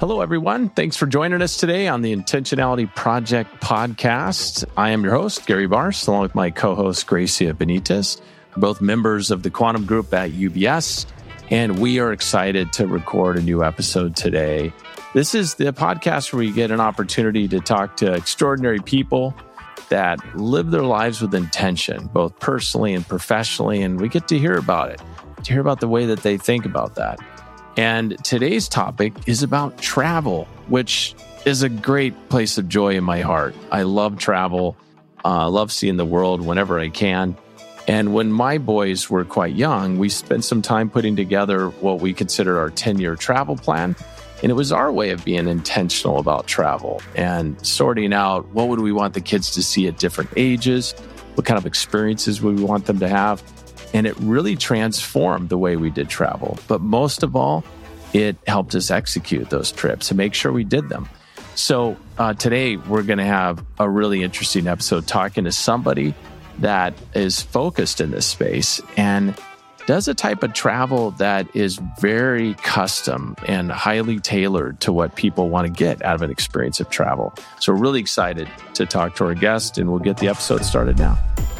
Hello, everyone. Thanks for joining us today on the Intentionality Project podcast. I am your host, Gary Barrs, along with my co-host, Gracia Benitez. We're both members of the Quantum Group at UBS, and we are excited to record a new episode today. This is the podcast where we get an opportunity to talk to extraordinary people that live their lives with intention, both personally and professionally, and we get to hear about it, to hear about the way that they think about that. And today's topic is about travel, which is a great place of joy in my heart. I love travel. I love seeing the world whenever I can. And when my boys were quite young, we spent some time putting together what we consider our 10-year travel plan. And it was our way of being intentional about travel and sorting out what would we want the kids to see at different ages, what kind of experiences would we want them to have. And it really transformed the way we did travel. But most of all, it helped us execute those trips and make sure we did them. So today, we're going to have a really interesting episode talking to somebody that is focused in this space and does a type of travel that is very custom and highly tailored to what people want to get out of an experience of travel. So we're really excited to talk to our guest, and we'll get the episode started now.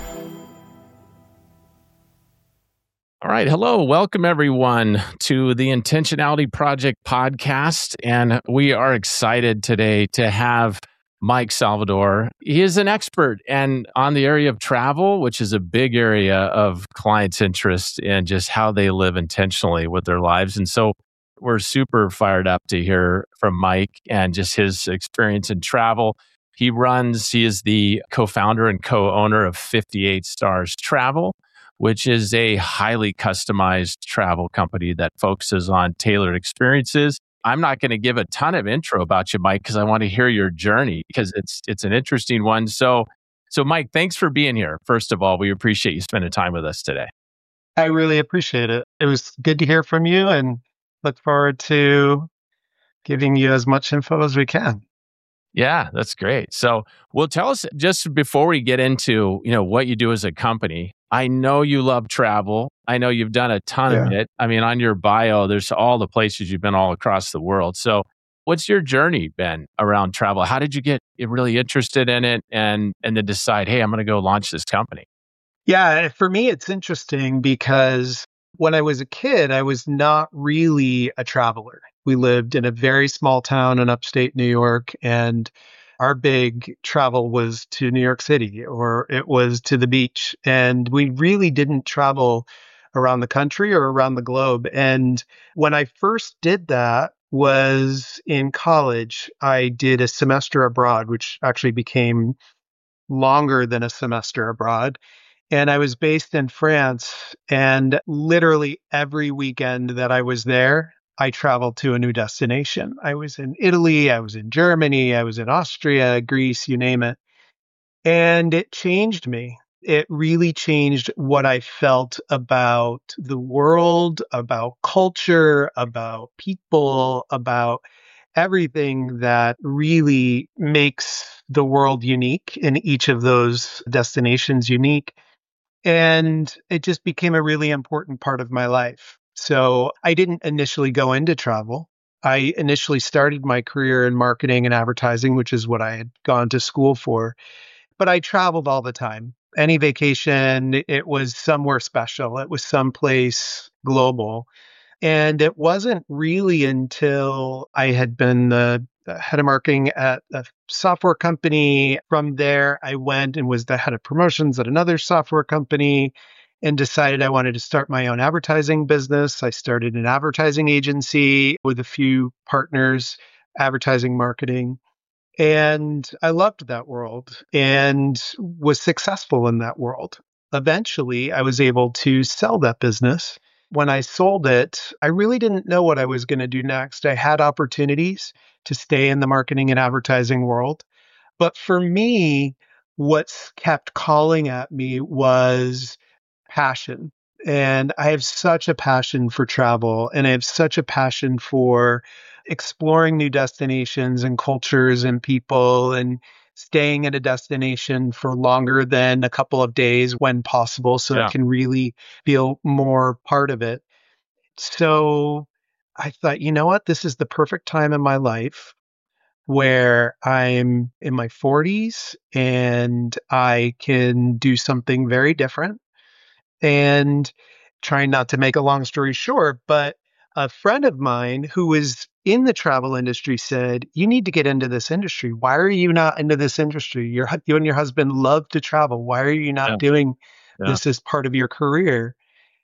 All right. Hello. Welcome, everyone, to the Intentionality Project podcast. And we are excited today to have Mike Salvador. He is an expert on the area of travel, which is a big area of clients' interest in just how they live intentionally with their lives. And so we're super fired up to hear from Mike and just his experience in travel. He is the co-founder and co-owner of 58 Stars Travel, which is a highly customized travel company that focuses on tailored experiences. I'm not going to give a ton of intro about you, Mike, because I want to hear your journey because it's an interesting one. So Mike, thanks for being here. First of all, we appreciate you spending time with us today. I really appreciate it. It was good to hear from you and look forward to giving you as much info as we can. Yeah, that's great. So, well, tell us just before we get into, what you do as a company. I know you love travel. I know you've done a ton of it. I mean, on your bio, there's all the places you've been all across the world. So what's your journey been around travel? How did you get really interested in it and then decide, hey, I'm going to go launch this company? Yeah, for me, it's interesting because when I was a kid, I was not really a traveler. We lived in a very small town in upstate New York, and our big travel was to New York City or it was to the beach. And we really didn't travel around the country or around the globe. And when I first did that was in college. I did a semester abroad, which actually became longer than a semester abroad. And I was based in France, and literally every weekend that I was there, I traveled to a new destination. I was in Italy, I was in Germany, I was in Austria, Greece, you name it. And it changed me. It really changed what I felt about the world, about culture, about people, about everything that really makes the world unique and each of those destinations unique. And it just became a really important part of my life. So I didn't initially go into travel. I initially started my career in marketing and advertising, which is what I had gone to school for. But I traveled all the time. Any vacation, it was somewhere special. It was someplace global. And it wasn't really until I had been the head of marketing at a software company. From there, I went and was the head of promotions at another software company and decided I wanted to start my own advertising business. I started an advertising agency with a few partners, advertising marketing. And I loved that world and was successful in that world. Eventually, I was able to sell that business. When I sold it, I really didn't know what I was going to do next. I had opportunities to stay in the marketing and advertising world. But for me, what's kept calling at me was passion. And I have such a passion for travel, and I have such a passion for exploring new destinations and cultures and people and staying at a destination for longer than a couple of days when possible so I can really feel more part of it. So I thought, you know what? This is the perfect time in my life where I'm in my 40s and I can do something very different. And trying not to make a long story short, but a friend of mine who was in the travel industry said, "You need to get into this industry. Why are you not into this industry? You and your husband love to travel. Why are you Yeah. not doing Yeah. this as part of your career?"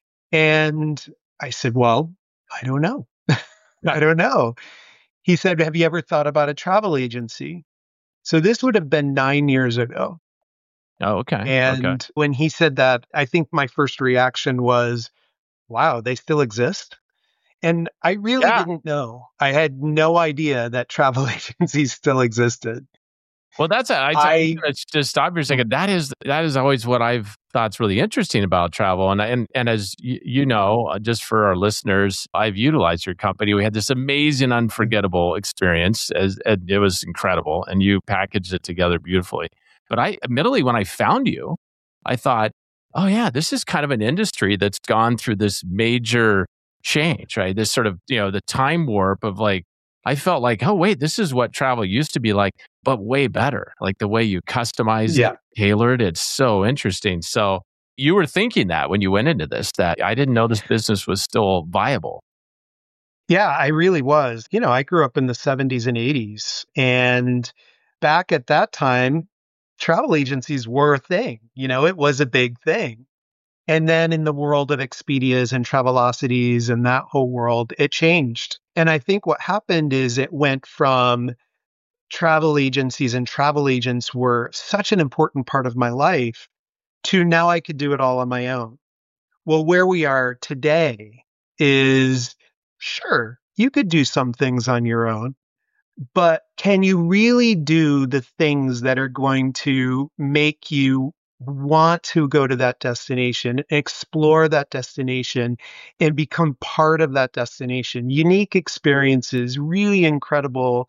And I said, "Well, I don't know. I don't know." He said, "Have you ever thought about a travel agency?" So this would have been 9 years ago. Oh, okay. Okay. And when he said that, I think my first reaction was, wow, they still exist? And I really Yeah. didn't know. I had no idea that travel agencies still existed. Well, that's I'm I gonna just stop you a second. That is always what I've thought's really interesting about travel, and as you know, just for our listeners, I've utilized your company. We had this amazing, unforgettable experience, as and it was incredible, and you packaged it together beautifully. But I, admittedly, when I found you, I thought, oh yeah, this is kind of an industry that's gone through this major change, right? This sort of the time warp of like. I felt like, oh wait, this is what travel used to be like, but way better. Like the way you customized it, Yeah. tailored, it's so interesting. So you were thinking that when you went into this, that I didn't know this business was still viable. Yeah, I really was. I grew up in the 70s and 80s. And back at that time, travel agencies were a thing. It was a big thing. And then in the world of Expedias and Travelocities and that whole world, it changed. And I think what happened is it went from travel agencies and travel agents were such an important part of my life to now I could do it all on my own. Well, where we are today is sure, you could do some things on your own, but can you really do the things that are going to make you want to go to that destination, explore that destination, and become part of that destination? Unique experiences, really incredible.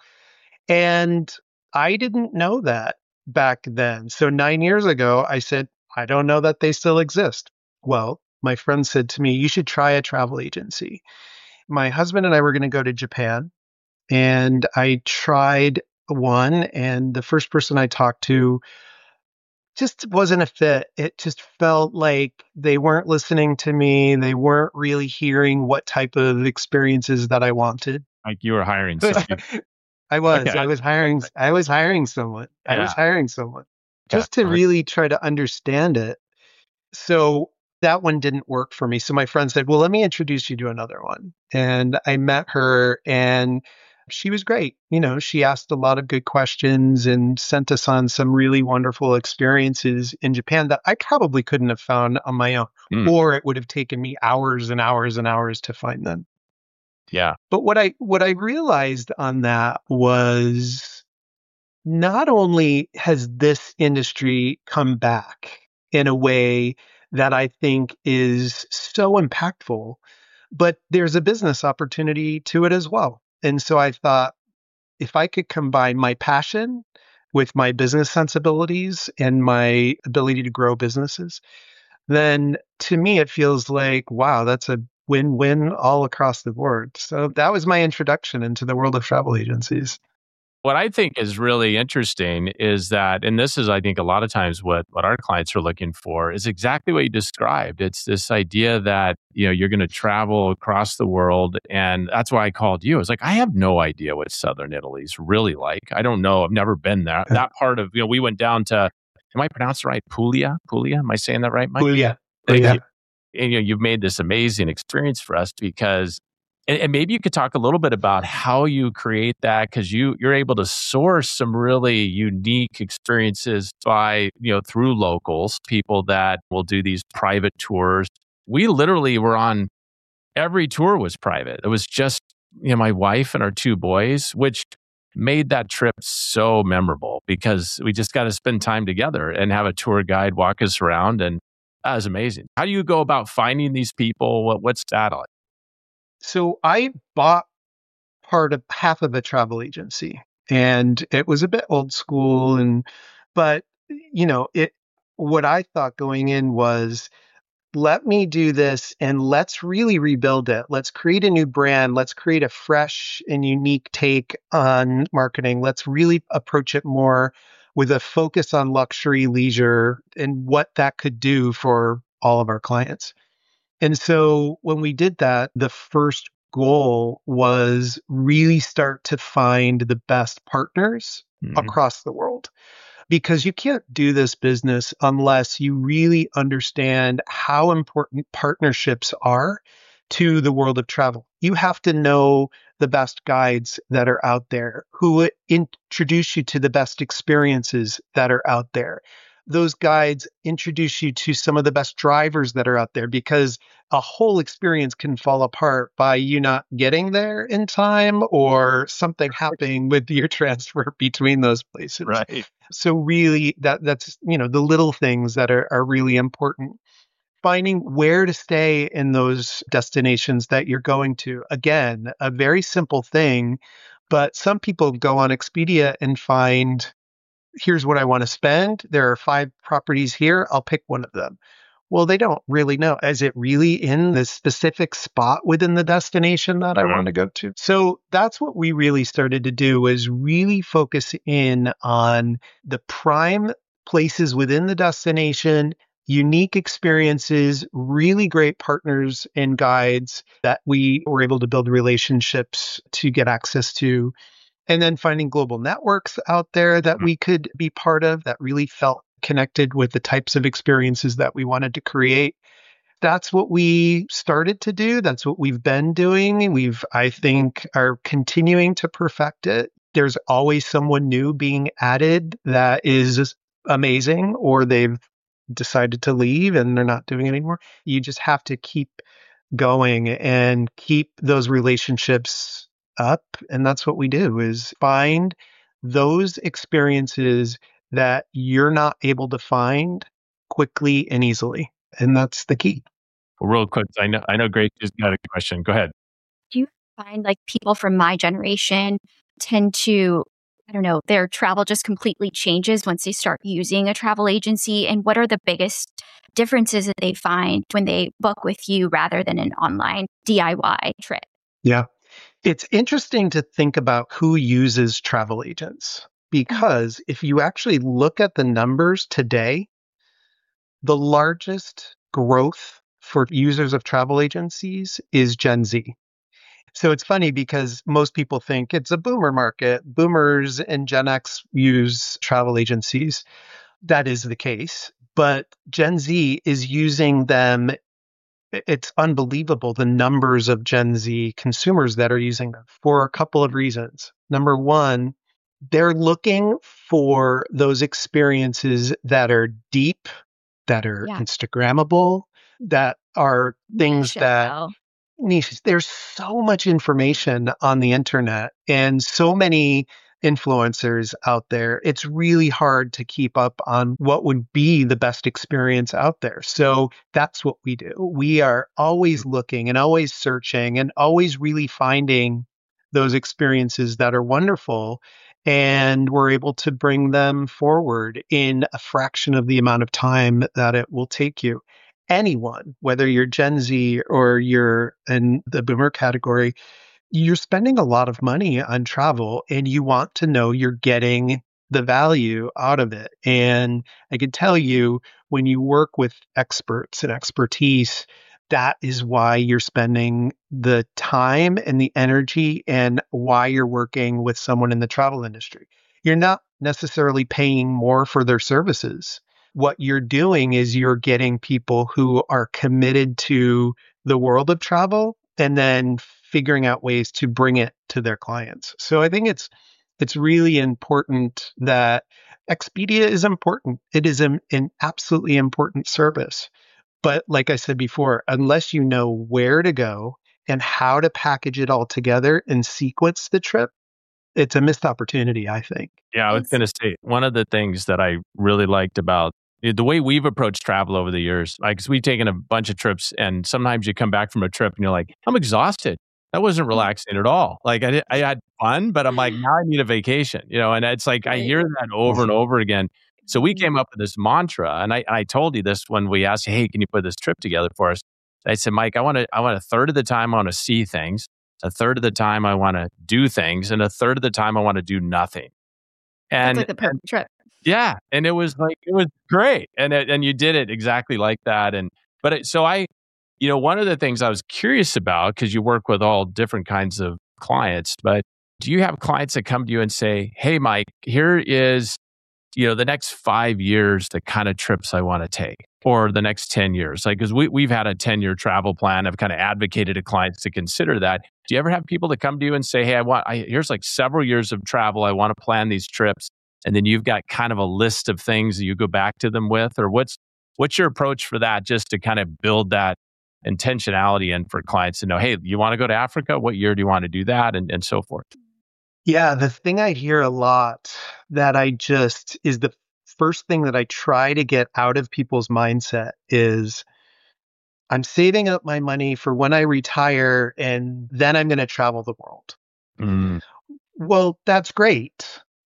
And I didn't know that back then. So 9 years ago, I said, I don't know that they still exist. Well, my friend said to me, you should try a travel agency. My husband and I were going to go to Japan, and I tried one, and the first person I talked to just wasn't a fit. It just felt like they weren't listening to me. They weren't really hearing what type of experiences that I wanted. Like you were hiring somebody. I was. Okay. I was hiring someone. I was Yeah. hiring someone Okay. just to Perfect. really try to understand it. So that one didn't work for me. So my friend said, "Well, let me introduce you to another one." And I met her, and she was great. She asked a lot of good questions and sent us on some really wonderful experiences in Japan that I probably couldn't have found on my own, Mm, or it would have taken me hours and hours and hours to find them. yeah. But what I realized on that was not only has this industry come back in a way that I think is so impactful, but there's a business opportunity to it as well. And so I thought if I could combine my passion with my business sensibilities and my ability to grow businesses, then to me it feels like, wow, that's a win-win all across the board. So that was my introduction into the world of travel agencies. What I think is really interesting is that, and this is, I think, a lot of times what our clients are looking for is exactly what you described. It's this idea that you're going to travel across the world, and that's why I called you. It's like I have no idea what southern Italy is really like. I don't know. I've never been there. That part of we went down to. Am I pronouncing it right? Puglia. Puglia. Am I saying that right, Mike? Julia. Thank Yeah. you. And you've made this amazing experience for us because and maybe you could talk a little bit about how you create that because you're able to source some really unique experiences by through locals, people that will do these private tours. We literally were on every tour was private. It was just my wife and our two boys, which made that trip so memorable because we just got to spend time together and have a tour guide walk us around, and that was amazing. How do you go about finding these people? What's that like? So I bought part of half of a travel agency, and it was a bit old school, but it what I thought going in was let me do this and let's really rebuild it. Let's create a new brand. Let's create a fresh and unique take on marketing. Let's really approach it more with a focus on luxury leisure and what that could do for all of our clients. And so when we did that, the first goal was really start to find the best partners across the world. Because you can't do this business unless you really understand how important partnerships are to the world of travel. You have to know the best guides that are out there, who introduce you to the best experiences that are out there. Those guides introduce you to some of the best drivers that are out there, because a whole experience can fall apart by you not getting there in time or something happening with your transfer between those places. Right. So really that's the little things that are really important. Finding where to stay in those destinations that you're going to. Again, a very simple thing, but some people go on Expedia and find, here's what I want to spend. There are 5 properties here. I'll pick one of them. Well, they don't really know. Is it really in the specific spot within the destination that I want to go to? So that's what we really started to do, was really focus in on the prime places within the destination, unique experiences, really great partners and guides that we were able to build relationships to get access to. And then finding global networks out there that we could be part of that really felt connected with the types of experiences that we wanted to create. That's what we started to do. That's what we've been doing. I think, are continuing to perfect it. There's always someone new being added that is amazing, or they've decided to leave and they're not doing it anymore. You just have to keep going and keep those relationships up. And that's what we do, is find those experiences that you're not able to find quickly and easily. And that's the key. Well, real quick, I know Grace just got a question. Go ahead. Do you find like people from my generation tend to, I don't know, their travel just completely changes once they start using a travel agency? And what are the biggest differences that they find when they book with you rather than an online DIY trip? Yeah. It's interesting to think about who uses travel agents, because if you actually look at the numbers today, the largest growth for users of travel agencies is Gen Z. So it's funny because most people think it's a boomer market. Boomers and Gen X use travel agencies. That is the case. But Gen Z is using them. It's unbelievable, the numbers of Gen Z consumers that are using them, for a couple of reasons. Number one, they're looking for those experiences that are deep, that are Instagrammable, that are things that niche. There's so much information on the internet and so many influencers out there. It's really hard to keep up on what would be the best experience out there. So that's what we do. We are always looking and always searching and always really finding those experiences that are wonderful. And we're able to bring them forward in a fraction of the amount of time that it will take you. Anyone, whether you're Gen Z or you're in the boomer category, you're spending a lot of money on travel and you want to know you're getting the value out of it. And I can tell you, when you work with experts and expertise, that is why you're spending the time and the energy and why you're working with someone in the travel industry. You're not necessarily paying more for their services. What you're doing is you're getting people who are committed to the world of travel and then figuring out ways to bring it to their clients. So I think it's really important that Expedia is important. It is an absolutely important service. But like I said before, unless you know where to go and how to package it all together and sequence the trip, it's a missed opportunity, I think. Yeah, I was going to say, one of the things that I really liked about the way we've approached travel over the years, like, 'cause we've taken a bunch of trips, and sometimes you come back from a trip and you're like, I'm exhausted. That wasn't relaxing at all. Like, I had fun, but I'm like, now I need a vacation, and it's like, I hear that over and over again. So we came up with this mantra, and I told you this when we asked, hey, can you put this trip together for us? I said, Mike, I want a third of the time I want to see things, a third of the time I want to do things, and a third of the time I want to do nothing. That's And like the perfect trip. yeah, and it was great, and you did it exactly like that. One of the things I was curious about, because you work with all different kinds of clients, but do you have clients that come to you and say, hey, Mike, here is, the next 5 years, the kind of trips I want to take, or the next 10 years? Like, because we've had a 10-year travel plan. I've kind of advocated to clients to consider that. Do you ever have people that come to you and say, hey, here's like several years of travel. I want to plan these trips. And then you've got kind of a list of things that you go back to them with, or what's your approach for that, just to kind of build that intentionality in for clients to know, hey, you want to go to Africa? What year do you want to do that? And so forth. Yeah, the thing I hear a lot that is the first thing that I try to get out of people's mindset is, I'm saving up my money for when I retire and then I'm going to travel the world. Mm. Well, that's great.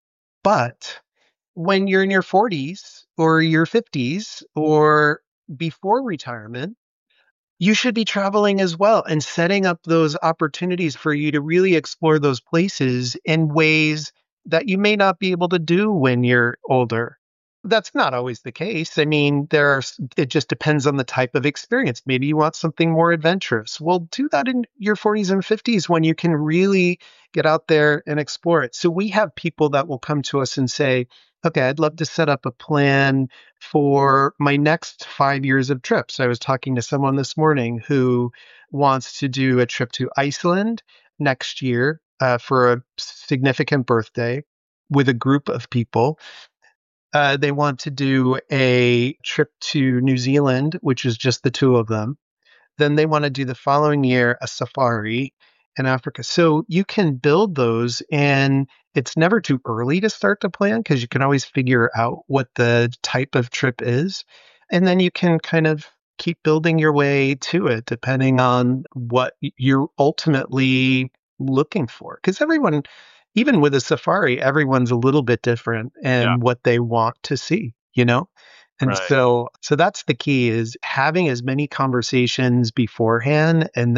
But when you're in your 40s or your 50s or before retirement, you should be traveling as well and setting up those opportunities for you to really explore those places in ways that you may not be able to do when you're older. That's not always the case. I mean, it just depends on the type of experience. Maybe you want something more adventurous. Well, do that in your 40s and 50s when you can really get out there and explore it. So we have people that will come to us and say, okay, I'd love to set up a plan for my next 5 years of trips. I was talking to someone this morning who wants to do a trip to Iceland next year for a significant birthday with a group of people. They want to do a trip to New Zealand, which is just the two of them. Then they want to do the following year a safari in Africa. So you can build those, and it's never too early to start to plan because you can always figure out what the type of trip is. And then you can kind of keep building your way to it depending on what you're ultimately looking for. Because everyone, even with a safari, everyone's a little bit different in what they want to see, And Right. so that's the key, is having as many conversations beforehand and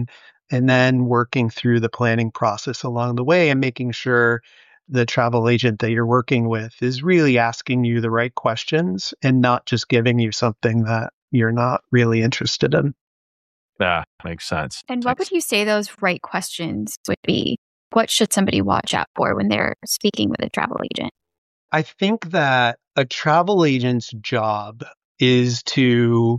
then working through the planning process along the way and making sure the travel agent that you're working with is really asking you the right questions and not just giving you something that you're not really interested in. Yeah, makes sense. And what would you say those right questions would be? What should somebody watch out for when they're speaking with a travel agent? I think that a travel agent's job is to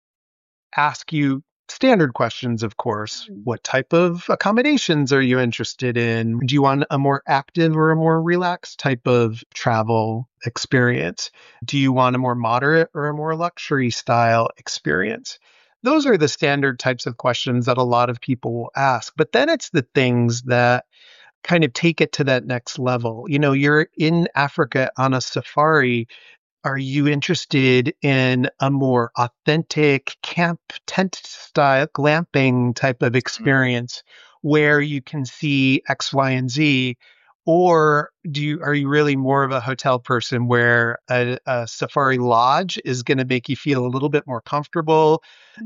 ask you standard questions, of course. What type of accommodations are you interested in? Do you want a more active or a more relaxed type of travel experience? Do you want a more moderate or a more luxury style experience? Those are the standard types of questions that a lot of people will ask. But then it's the things that kind of take it to that next level. You're in Africa on a safari. Are you interested in a more authentic camp tent style glamping type of experience where you can see X, Y, and Z? Or are you really more of a hotel person where a safari lodge is going to make you feel a little bit more comfortable?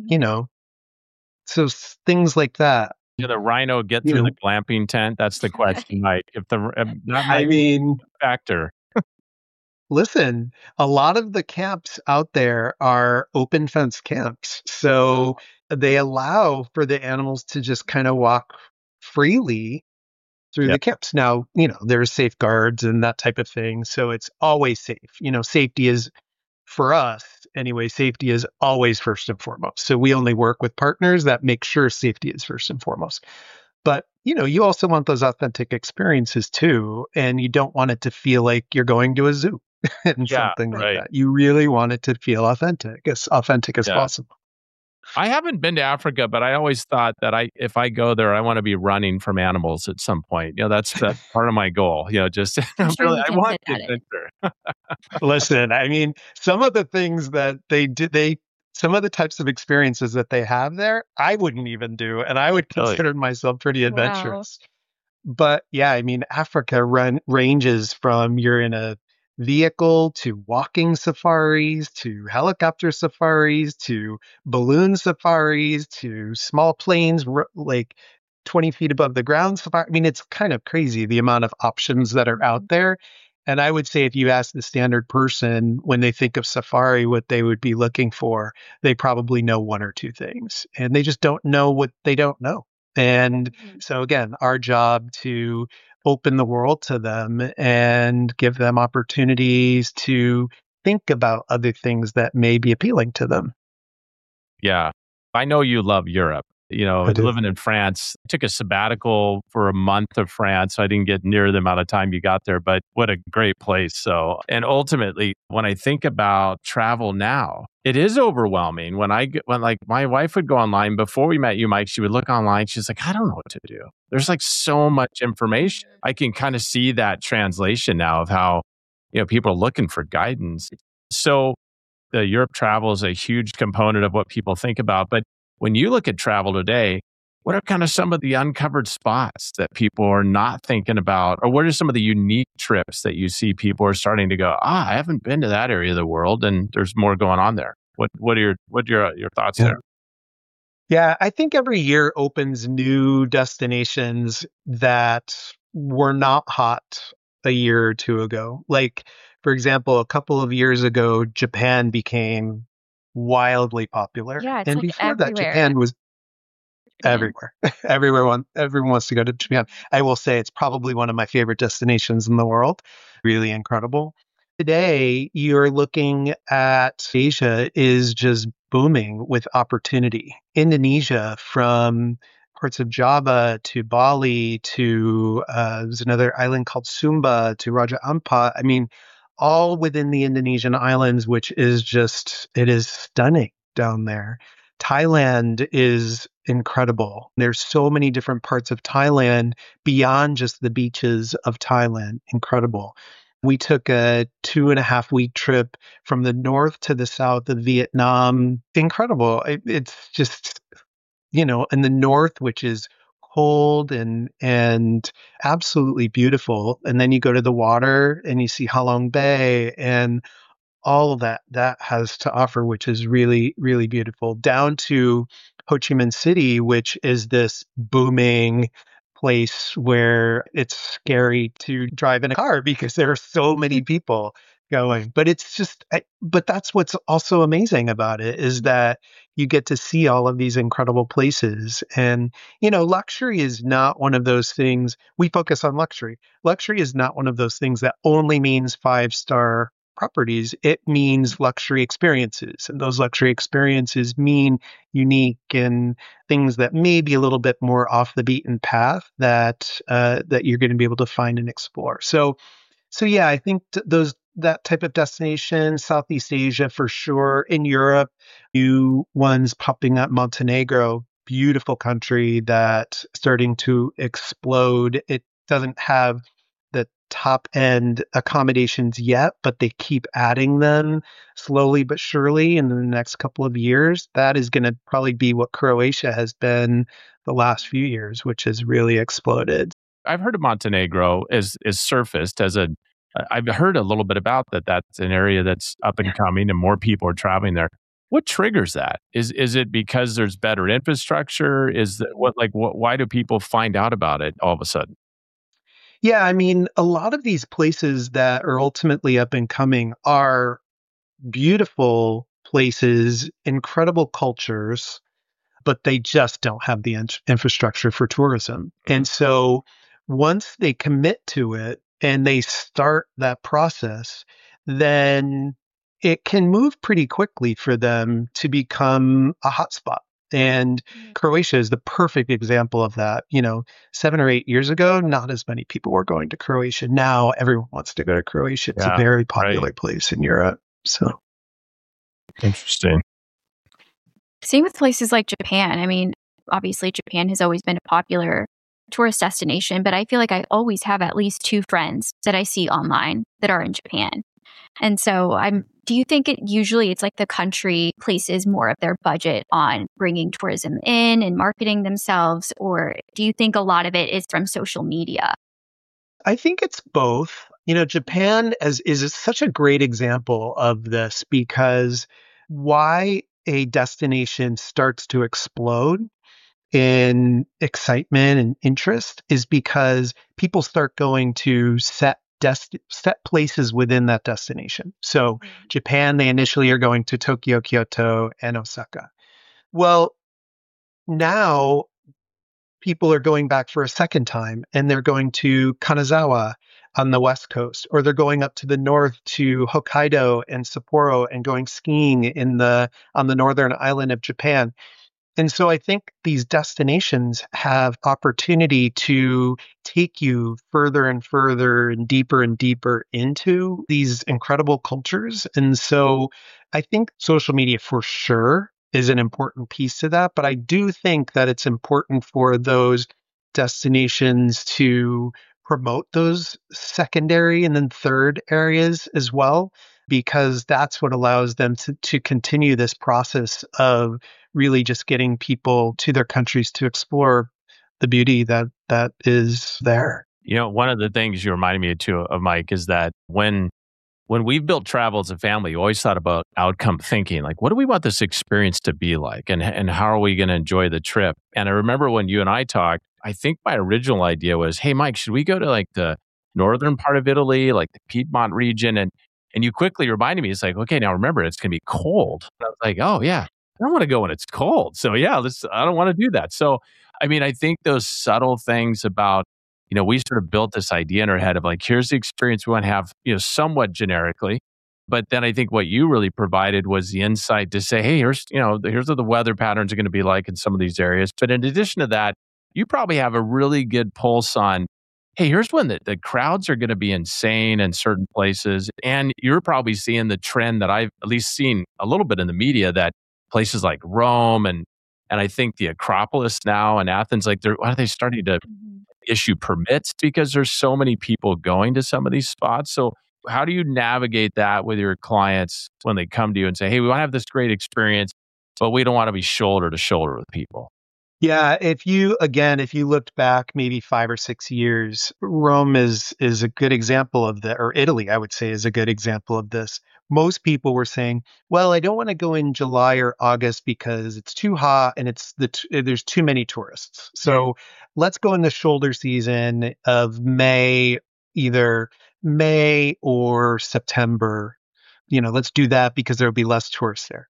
So things like that. Did the rhino get through the glamping tent? That's the question, Mike. That might be a factor. Listen, a lot of the camps out there are open fence camps. So they allow for the animals to just kind of walk freely through the camps. Now, there's safeguards and that type of thing. So it's always safe. Safety is, for us anyway, safety is always first and foremost. So we only work with partners that make sure safety is first and foremost. But, you also want those authentic experiences too. And you don't want it to feel like you're going to a zoo and something like that. You really want it to feel authentic as possible. I haven't been to Africa, but I always thought that if I go there, I want to be running from animals at some point. That's part of my goal. Just I want the adventure. Listen, I mean, some of the things that some of the types of experiences that they have there, I wouldn't even do, and I would consider myself pretty adventurous. Wow. But yeah, I mean, Africa ranges from you're in a vehicle to walking safaris to helicopter safaris to balloon safaris to small planes like 20 feet above the ground safari. I mean, it's kind of crazy the amount of options that are out there. And I would say if you ask the standard person when they think of safari, what they would be looking for, they probably know one or two things and they just don't know what they don't know. And so again, our job to open the world to them and give them opportunities to think about other things that may be appealing to them. Yeah. I know you love Europe. I do. Living in France, I took a sabbatical for a month of France. So I didn't get near the amount of time you got there, but what a great place. So, and ultimately, when I think about travel now, it is overwhelming. When like my wife would go online before we met you, Mike, she would look online. She's like, I don't know what to do. There's like so much information. I can kind of see that translation now of how, people are looking for guidance. So the Europe travel is a huge component of what people think about. But when you look at travel today, what are kind of some of the uncovered spots that people are not thinking about? Or what are some of the unique trips that you see people are starting to go, I haven't been to that area of the world and there's more going on there? What are your thoughts there? Yeah, I think every year opens new destinations that were not hot a year or two ago. Like, for example, a couple of years ago, Japan became wildly popular. Yeah, it's And like before that, everywhere. Japan was Japan. everywhere. Everyone wants to go to Japan. I will say it's probably one of my favorite destinations in the world. Really incredible. Today, you're looking at Asia is just booming with opportunity. Indonesia, from parts of Java to Bali to there's another island called Sumba to Raja Ampat. I mean, all within the Indonesian islands, which is just, it is stunning down there. Thailand is incredible. There's so many different parts of Thailand beyond just the beaches of Thailand. Incredible. We took a 2.5 week trip from the north to the south of Vietnam. Incredible. It's just, in the north, which is cold and absolutely beautiful. And then you go to the water and you see Halong Bay and all of that has to offer, which is really, really beautiful, down to Ho Chi Minh City, which is this booming place where it's scary to drive in a car because there are so many people going. But it's just, but that's what's also amazing about it is that you get to see all of these incredible places. And, luxury is not one of those things. We focus on luxury. Luxury is not one of those things that only means 5-star properties. It means luxury experiences. And those luxury experiences mean unique and things that may be a little bit more off the beaten path that you're going to be able to find and explore. So yeah, I think that type of destination, Southeast Asia for sure. In Europe, new ones popping up. Montenegro, beautiful country that's starting to explode. It doesn't have the top end accommodations yet, but they keep adding them slowly but surely in the next couple of years. That is going to probably be what Croatia has been the last few years, which has really exploded. I've heard of Montenegro is surfaced as I've heard a little bit about that. That's an area that's up and coming and more people are traveling there. What triggers that? Is it because there's better infrastructure? Is that why do people find out about it all of a sudden? Yeah, I mean, a lot of these places that are ultimately up and coming are beautiful places, incredible cultures, but they just don't have the infrastructure for tourism. And so once they commit to it and they start that process, then it can move pretty quickly for them to become a hotspot. And Croatia is the perfect example of that. 7 or 8 years ago, not as many people were going to Croatia. Now everyone wants to go to Croatia. It's a very popular place in Europe. So interesting. Same with places like Japan. I mean, obviously, Japan has always been a popular tourist destination, but I feel like I always have at least 2 friends that I see online that are in Japan. And so do you think it's like the country places more of their budget on bringing tourism in and marketing themselves? Or do you think a lot of it is from social media? I think it's both. Japan is such a great example of this because why a destination starts to explode in excitement and interest is because people start going to set places within that destination. So Japan, they initially are going to Tokyo, Kyoto, and Osaka. Well, now people are going back for a second time and they're going to Kanazawa on the west coast, or they're going up to the north to Hokkaido and Sapporo and going skiing on the northern island of Japan. And so I think these destinations have opportunity to take you further and further and deeper into these incredible cultures. And so I think social media for sure is an important piece to that. But I do think that it's important for those destinations to promote those secondary and then third areas as well, because that's what allows them to continue this process of really just getting people to their countries to explore the beauty that is there. One of the things you reminded me too of, Mike, is that when we've built travel as a family, we always thought about outcome thinking, like what do we want this experience to be like, and how are we going to enjoy the trip? And I remember when you and I talked, I think my original idea was, hey, Mike, should we go to like the northern part of Italy, like the Piedmont region? And you quickly reminded me, it's like, okay, now remember, it's going to be cold. And I was like, oh yeah, I don't want to go when it's cold. So yeah, I don't want to do that. So, I mean, I think those subtle things about, we sort of built this idea in our head of like, here's the experience we want to have, somewhat generically. But then I think what you really provided was the insight to say, hey, here's what the weather patterns are going to be like in some of these areas. But in addition to that, you probably have a really good pulse on, hey, here's when the crowds are going to be insane in certain places. And you're probably seeing the trend that I've at least seen a little bit in the media, that places like Rome and I think the Acropolis now in Athens, like why are they starting to issue permits because there's so many people going to some of these spots? So how do you navigate that with your clients when they come to you and say, hey, we want to have this great experience, but we don't want to be shoulder to shoulder with people? Yeah, if you looked back maybe 5 or 6 years, Rome is a good example of that, or Italy, I would say, is a good example of this. Most people were saying, well, I don't want to go in July or August because it's too hot and there's too many tourists. So let's go in the shoulder season of May, either May or September. Let's do that because there'll be less tourists there.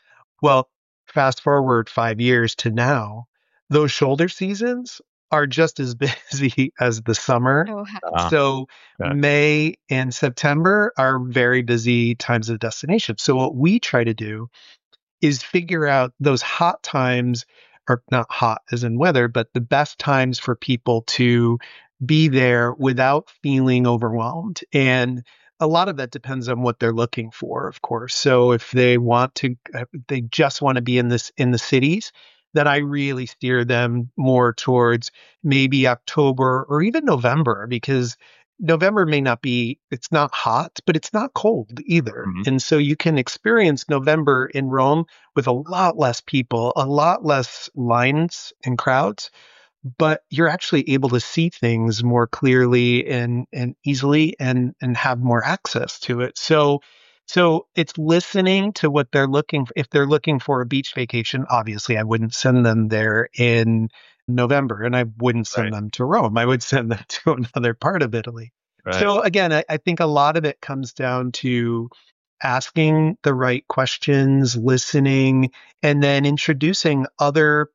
Well, fast forward 5 years to now, those shoulder seasons are just as busy as the summer. Oh, wow. So May and September are very busy times of destination. So what we try to do is figure out those hot times, or not hot as in weather, but the best times for people to be there without feeling overwhelmed. And a lot of that depends on what they're looking for, of course. So if they just want to be in the cities, then I really steer them more towards maybe October or even November, because November it's not hot, but it's not cold either. Mm-hmm. And so you can experience November in Rome with a lot less people, a lot less lines and crowds, but you're actually able to see things more clearly and easily and have more access to it. So it's listening to what they're looking for. If they're looking for a beach vacation, obviously I wouldn't send them there in November, and I wouldn't send them to Rome. I would send them to another part of Italy. Right. So again, I think a lot of it comes down to asking the right questions, listening, and then introducing other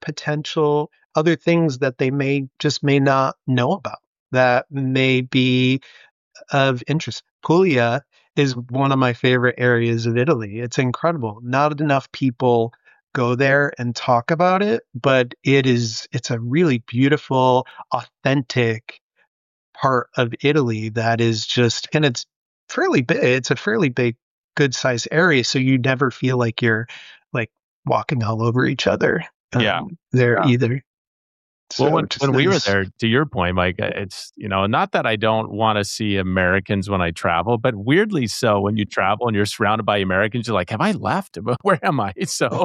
things that they may not know about that may be of interest. Puglia is one of my favorite areas of Italy. It's incredible. Not enough people go there and talk about it, but it's a really beautiful, authentic part of Italy that is and it's fairly big. It's a fairly big, good sized area. So you never feel like you're like walking all over each other there either. So well, when we were there, to your point, Mike, it's, not that I don't want to see Americans when I travel, but weirdly so, when you travel and you're surrounded by Americans, you're like, have I left? Where am I?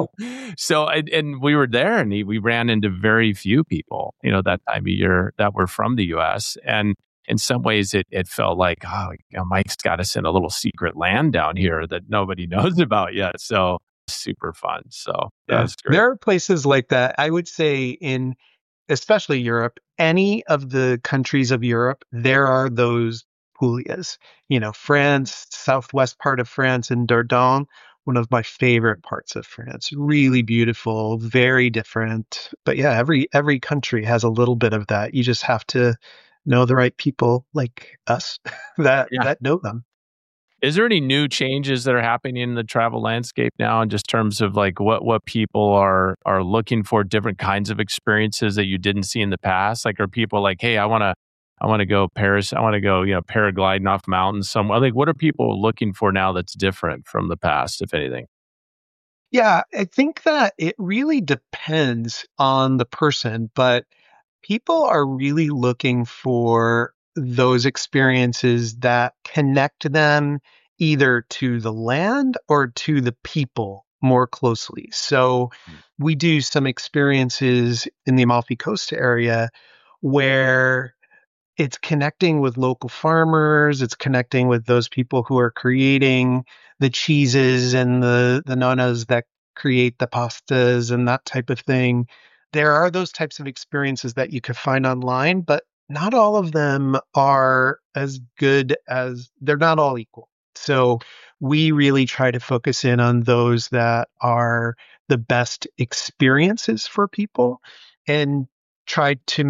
And we were there and we ran into very few people, that time of year that were from the US. And in some ways it felt like, oh, Mike's got us in a little secret land down here that nobody knows about yet. So super fun. So that Yeah. was great. There are places like that. I would say in especially Europe, any of the countries of Europe, there are those Puglias. France, southwest part of France in Dordogne, one of my favorite parts of France. Really beautiful, very different. But yeah, every country has a little bit of that. You just have to know the right people like us that know them. Is there any new changes that are happening in the travel landscape now, in just terms of like what people are looking for, different kinds of experiences that you didn't see in the past? Like, are people like, hey, I want to go Paris, I want to go, paragliding off mountains somewhere? Like, what are people looking for now that's different from the past, if anything? Yeah, I think that it really depends on the person, but people are really looking for those experiences that connect them either to the land or to the people more closely. So we do some experiences in the Amalfi Coast area where it's connecting with local farmers, it's connecting with those people who are creating the cheeses and the nonnas that create the pastas and that type of thing. There are those types of experiences that you could find online, but not all of them are as good as they're not all equal. So we really try to focus in on those that are the best experiences for people and try to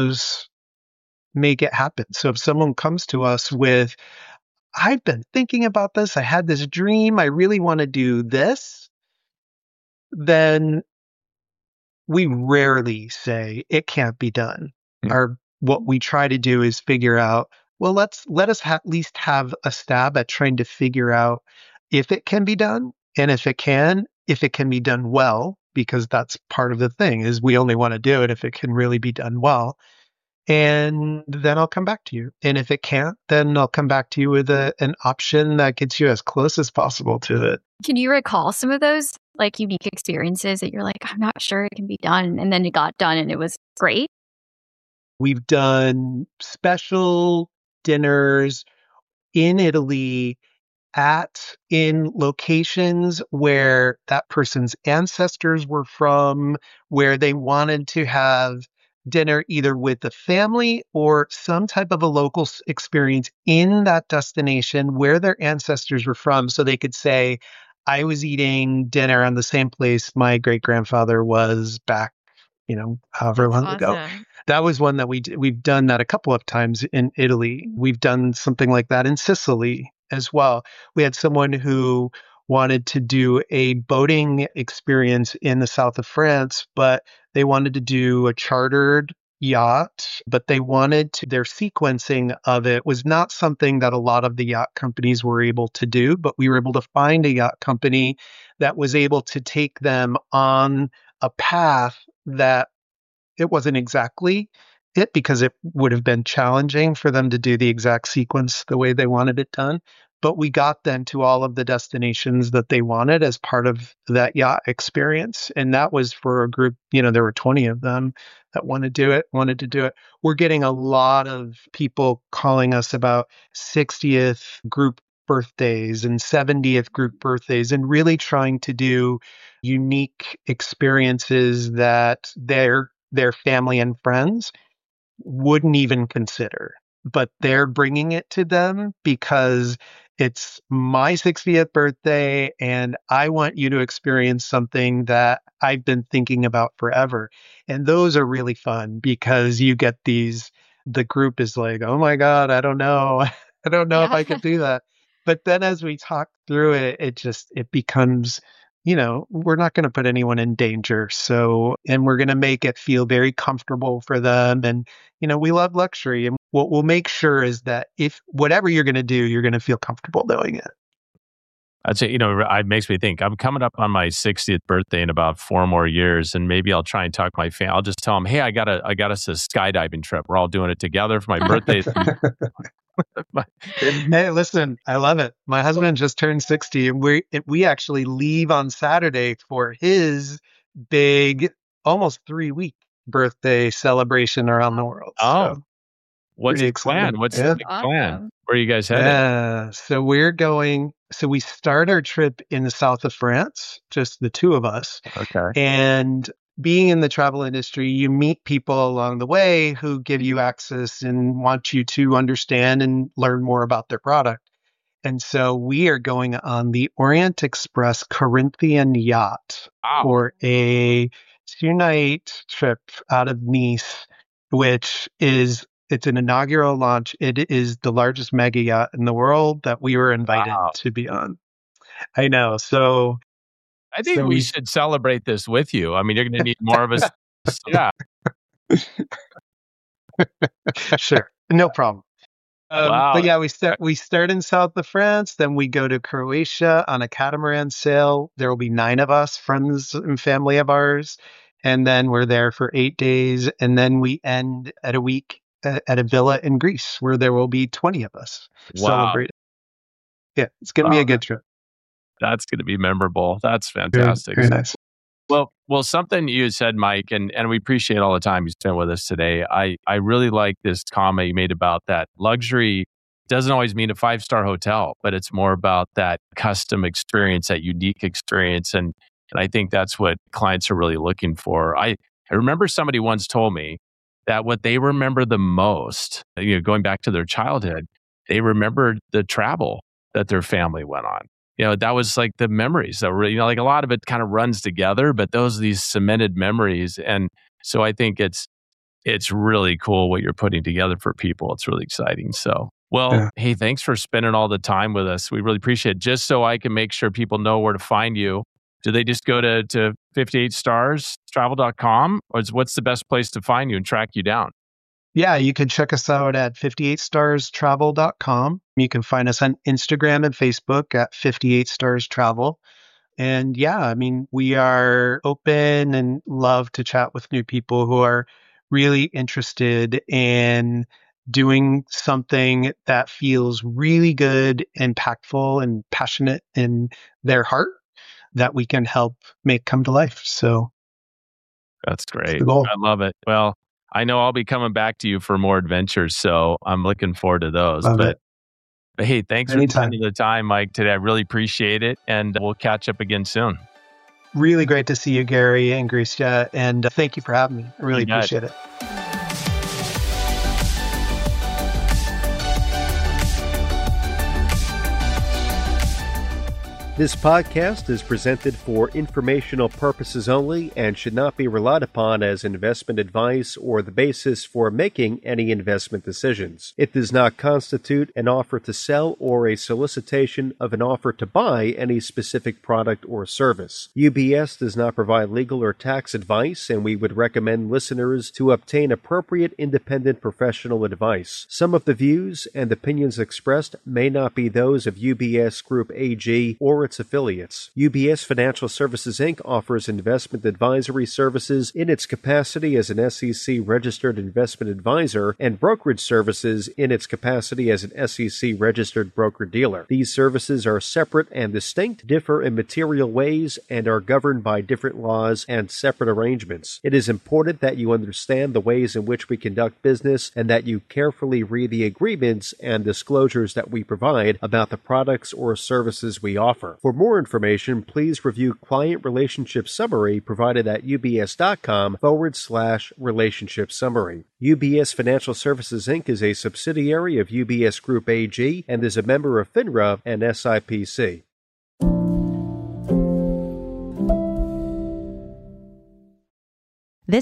make it happen. So if someone comes to us with, I've been thinking about this, I had this dream, I really want to do this, then we rarely say it can't be done. Mm. What we try to do is figure out, well, let us at least have a stab at trying to figure out if it can be done, and if it can be done well, because that's part of the thing is we only want to do it if it can really be done well. And then I'll come back to you. And if it can't, then I'll come back to you with an option that gets you as close as possible to it. Can you recall some of those like unique experiences that you're like, I'm not sure it can be done, and then it got done and it was great? We've done special dinners in Italy in locations where that person's ancestors were from, where they wanted to have dinner either with the family or some type of a local experience in that destination where their ancestors were from. So they could say, I was eating dinner on the same place my great grandfather was back, however That's long ago. awesome. That was one that we've done that a couple of times in Italy. We've done something like that in Sicily as well. We had someone who wanted to do a boating experience in the south of France, but they wanted to do a chartered yacht, but their sequencing of it was not something that a lot of the yacht companies were able to do, but we were able to find a yacht company that was able to take them on a path that it wasn't exactly it, because it would have been challenging for them to do the exact sequence the way they wanted it done. But we got them to all of the destinations that they wanted as part of that yacht experience. And that was for a group, there were 20 of them that wanted to do it. We're getting a lot of people calling us about 60th group birthdays and 70th group birthdays, and really trying to do unique experiences that their family and friends wouldn't even consider, but they're bringing it to them because it's my 60th birthday and I want you to experience something that I've been thinking about forever. And those are really fun because you get the group is like, oh my God, I don't know. I don't know if Yeah. I could do that. But then as we talk through it, it becomes, we're not going to put anyone in danger. So, and we're going to make it feel very comfortable for them. And, we love luxury. And what we'll make sure is that if whatever you're going to do, you're going to feel comfortable doing it. I'd say, it makes me think I'm coming up on my 60th birthday in about 4 more years, and maybe I'll try and talk to my family. I'll just tell them, hey, I got us a skydiving trip. We're all doing it together for my birthday. Hey, listen, I love it. My husband just turned 60 and we actually leave on Saturday for his big, almost 3-week birthday celebration around the world. Oh, So, What's Pretty the exciting. plan? What's Yeah. the big plan? Awesome. Where are you guys headed? Yeah. So we start our trip in the south of France, just the two of us. Okay. And being in the travel industry, you meet people along the way who give you access and want you to understand and learn more about their product. And so we are going on the Orient Express Corinthian yacht Wow. for a 2-night trip out of Nice, which is it's an inaugural launch. It is the largest mega yacht in the world that we were invited Wow. to be on. I know. So I think So we we- should celebrate this with you. I mean, you're going to need more of us. Yeah. sure, no problem. Wow. But yeah, we start in south of France, then we go to Croatia on a catamaran sail. There will be 9 of us, friends and family of ours, and then we're there for 8 days, and then we end at a week at a villa in Greece where there will be 20 of us Wow. celebrating. Yeah, it's gonna be Wow. a good trip. That's going to be memorable. That's fantastic. Very nice. Well, something you said, Mike, and we appreciate all the time you spent with us today. I really like this comment you made about that luxury doesn't always mean a 5-star hotel, but it's more about that custom experience, that unique experience. And I think that's what clients are really looking for. I remember somebody once told me that what they remember the most, going back to their childhood, they remembered the travel that their family went on. That was like the memories that were, like a lot of it kind of runs together, but those are these cemented memories. And so I think it's really cool what you're putting together for people. It's really exciting. So, Hey, thanks for spending all the time with us. We really appreciate it. Just so I can make sure people know where to find you, do they just go to 58starstravel.com, or what's the best place to find you and track you down? Yeah, you can check us out at 58starstravel.com. You can find us on Instagram and Facebook at 58starstravel. And yeah, I mean, we are open and love to chat with new people who are really interested in doing something that feels really good, impactful, and passionate in their heart that we can help make come to life. So that's great. the goal. I love it. Well, I know I'll be coming back to you for more adventures, so I'm looking forward to those. But hey, thanks for spending the time, Mike, today. I really appreciate it, and we'll catch up again soon. Really great to see you, Gary and Gracia, and thank you for having me. I really appreciate it. This podcast is presented for informational purposes only and should not be relied upon as investment advice or the basis for making any investment decisions. It does not constitute an offer to sell or a solicitation of an offer to buy any specific product or service. UBS does not provide legal or tax advice, and we would recommend listeners to obtain appropriate independent professional advice. Some of the views and opinions expressed may not be those of UBS Group AG or its affiliates. UBS Financial Services Inc. offers investment advisory services in its capacity as an SEC registered investment advisor and brokerage services in its capacity as an SEC registered broker-dealer. These services are separate and distinct, differ in material ways, and are governed by different laws and separate arrangements. It is important that you understand the ways in which we conduct business and that you carefully read the agreements and disclosures that we provide about the products or services we offer. For more information, please review Client Relationship Summary provided at ubs.com/relationship summary. UBS Financial Services Inc. is a subsidiary of UBS Group AG and is a member of FINRA and SIPC.